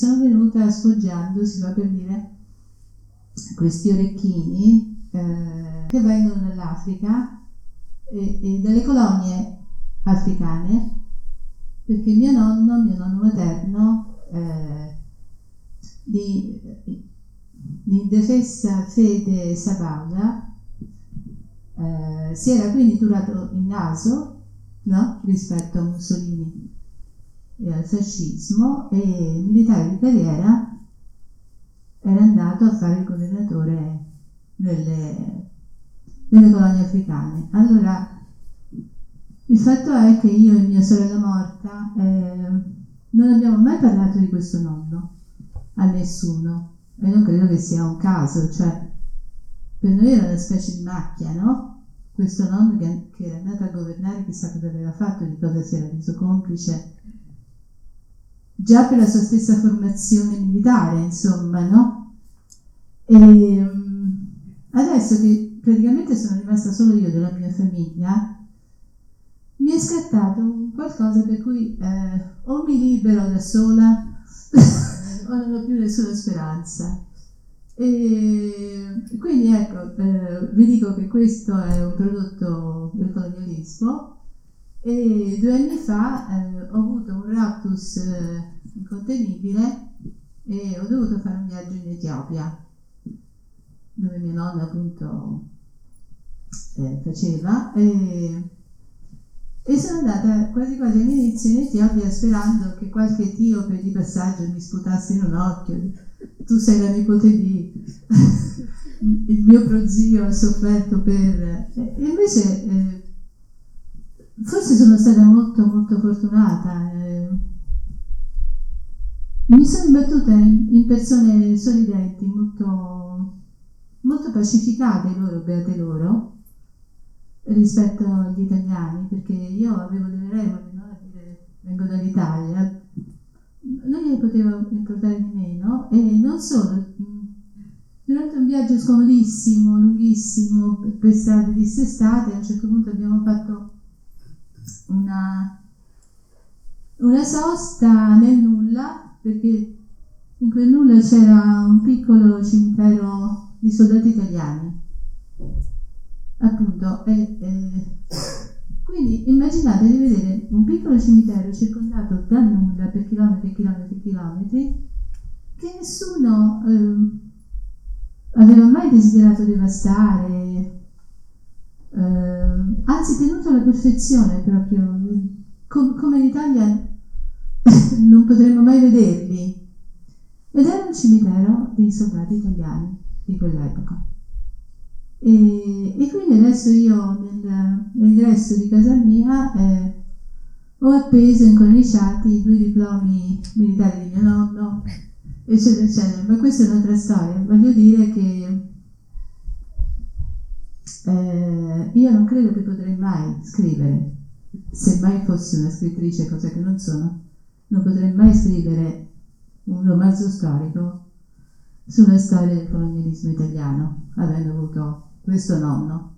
sono venuta sfoggiando, si fa per dire, questi orecchini che vengono dall'Africa e dalle colonie africane, perché mio nonno materno, di indefessa fede sabauda, si era quindi turato il naso, no? Rispetto a Mussolini e al fascismo, e militare di carriera era andato a fare il governatore nelle colonie africane. Allora, il fatto è che io e mia sorella morta non abbiamo mai parlato di questo nonno a nessuno, e non credo che sia un caso, cioè per noi era una specie di macchia, no? Questo nonno che era andato a governare, chissà cosa aveva fatto, di cosa si era reso complice, già per la sua stessa formazione militare, insomma, no? E adesso che praticamente sono rimasta solo io della mia famiglia, mi è scattato qualcosa per cui o mi libero da sola o non ho più nessuna speranza. E quindi ecco, vi dico che questo è un prodotto del colonialismo, e 2 anni fa ho avuto un raptus incontenibile e ho dovuto fare un viaggio in Etiopia, dove mio nonno appunto faceva, e sono andata quasi all'inizio in Etiopia sperando che qualche etiope di passaggio mi sputasse in un occhio: tu sei la nipote di il mio prozio ha sofferto per... E invece forse sono stata molto molto fortunata, mi sono imbattuta in persone sorridenti, molto, molto pacificate, loro, beate loro, rispetto agli italiani, perché io avevo delle regole, no? A dire, vengo dall'Italia, non gliene potevo importare di meno, e non solo, durante un viaggio scomodissimo, lunghissimo, per strade dissestate, a un certo punto abbiamo fatto una sosta nel nulla, perché in quel nulla c'era un piccolo cimitero di soldati italiani, appunto, quindi immaginate di vedere un piccolo cimitero circondato dal nulla per chilometri e chilometri e chilometri, che nessuno aveva mai desiderato devastare, anzi tenuto alla perfezione proprio, come in Italia non potremmo mai vederli. Ed era un cimitero dei soldati italiani di quell'epoca. E quindi adesso io nell'ingresso di casa mia ho appeso incorniciati i 2 diplomi militari di mio nonno, eccetera eccetera, ma questa è un'altra storia. Voglio dire che io non credo che potrei mai scrivere, se mai fossi una scrittrice, cosa che non sono, non potrei mai scrivere un romanzo storico sulla storia del colonialismo italiano, avendo avuto questo nonno.